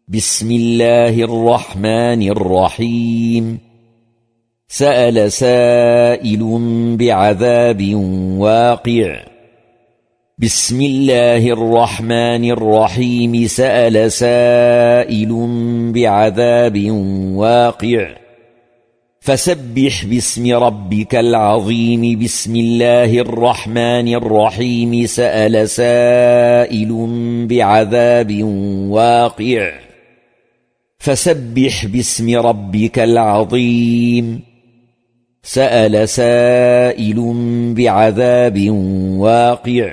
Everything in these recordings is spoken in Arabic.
بسم الله الرحمن الرحيم. سأل سائل بعذاب واقع. بسم الله الرحمن الرحيم. سأل سائل بعذاب واقع فسبح باسم ربك العظيم. بسم الله الرحمن الرحيم. سأل سائل بعذاب واقع فسبح باسم ربك العظيم. سأل سائل بعذاب واقع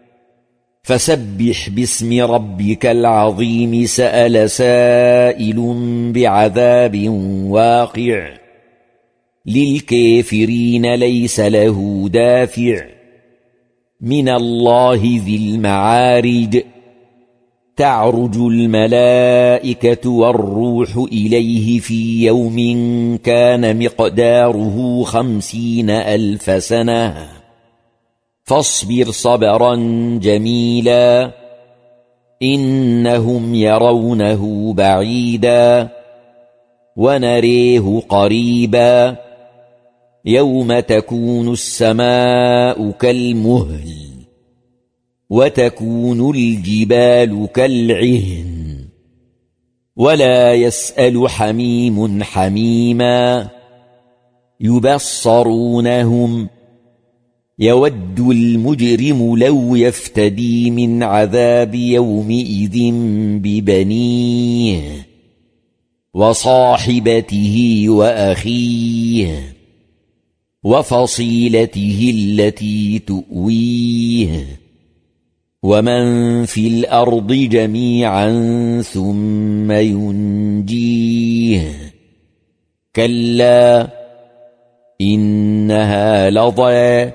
فسبح باسم ربك العظيم. سأل سائل بعذاب واقع للكافرين ليس له دافع. من الله ذي المعارج. تعرج الملائكة والروح إليه في يوم كان مقداره 50,000 سنة. فاصبر صبرا جميلا إنهم يرونه بعيدا ونريه قريبا. يوم تكون السماء كالمهل وتكون الجبال كالعهن ولا يسأل حميم حميما. يبصرونهم. يود المجرم لو يفتدي من عذاب يومئذ ببنيه وصاحبته وأخيه وفصيلته التي تؤويه ومن في الأرض جميعا ثم ينجيه. كلا إنها لظى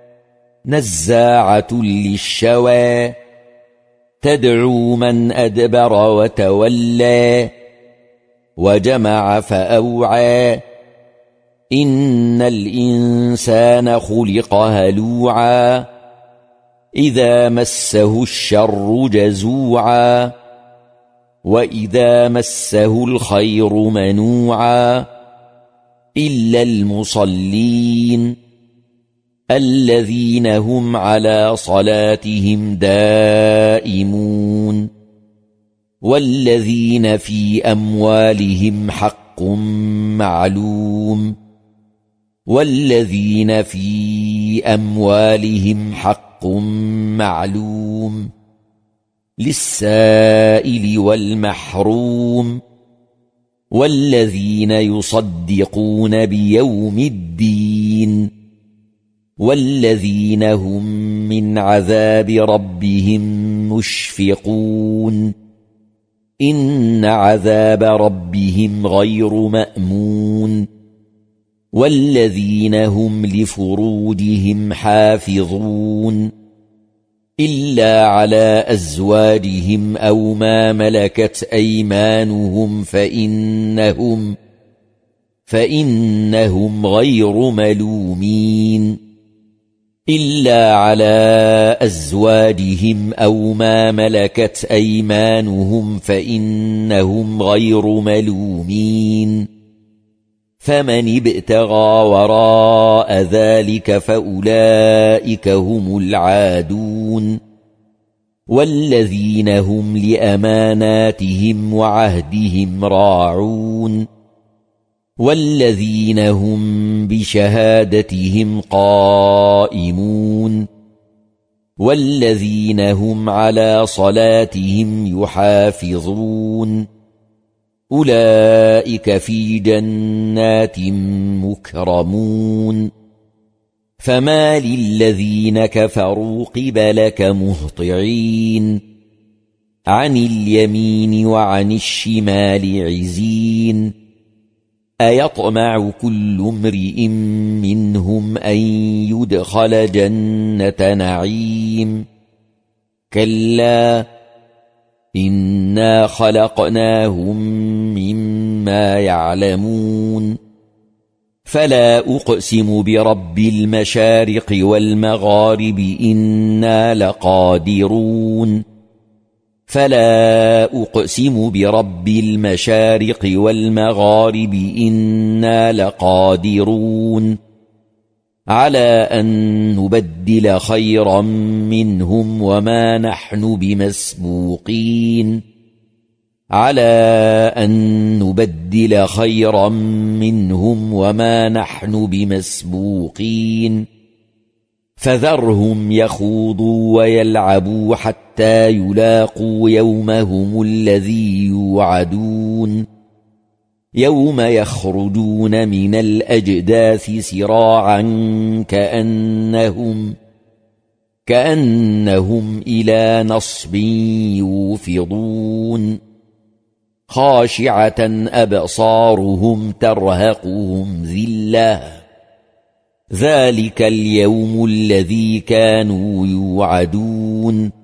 نزاعة للشوى. تدعو من أدبر وتولى وجمع فأوعى. إن الإنسان خلق هلوعا إذا مسه الشر جزوعا وإذا مسه الخير منوعا. إلا المصلين الذين هم على صلاتهم دائمون والذين في أموالهم حق معلوم. والذين في أموالهم حق معلوم للسائل والمحروم. والذين يصدقون بيوم الدين والذين هم من عذاب ربهم مشفقون. إن عذاب ربهم غير مأمون. والذين هم لفروجهم حافظون إلا على أزواجهم أو ما ملكت أيمانهم فإنهم غير ملومين. إلا على أزواجهم أو ما ملكت أيمانهم فإنهم غير ملومين. فمن ابتغى وراء ذلك فأولئك هم العادون. والذين هم لأماناتهم وعهدهم راعون. والذين هم بشهادتهم قائمون. والذين هم على صلاتهم يحافظون. أولئك في جنات مكرمون. فما للذين كفروا قبلك مهطعين عن اليمين وعن الشمال عزين. أيطمع كل امرئ منهم أن يدخل جنة نعيم. كلا إنا خلقناهم مما يعلمون. فلا أقسم برب المشارق والمغارب إنا لقادرون فلا أقسم برب المشارق والمغارب إنا لقادرون على أن نبدل خيرا منهم وما نحن بمسبوقين على أن نبدل خيرا منهم وما نحن بمسبوقين فذرهم يخوضوا ويلعبوا حتى يلاقوا يومهم الذي يوعدون يوم يخرجون من الأجداث سراعا كأنهم إلى نصب يوفضون خاشعة أبصارهم ترهقهم ذلة ذلك اليوم الذي كانوا يوعدون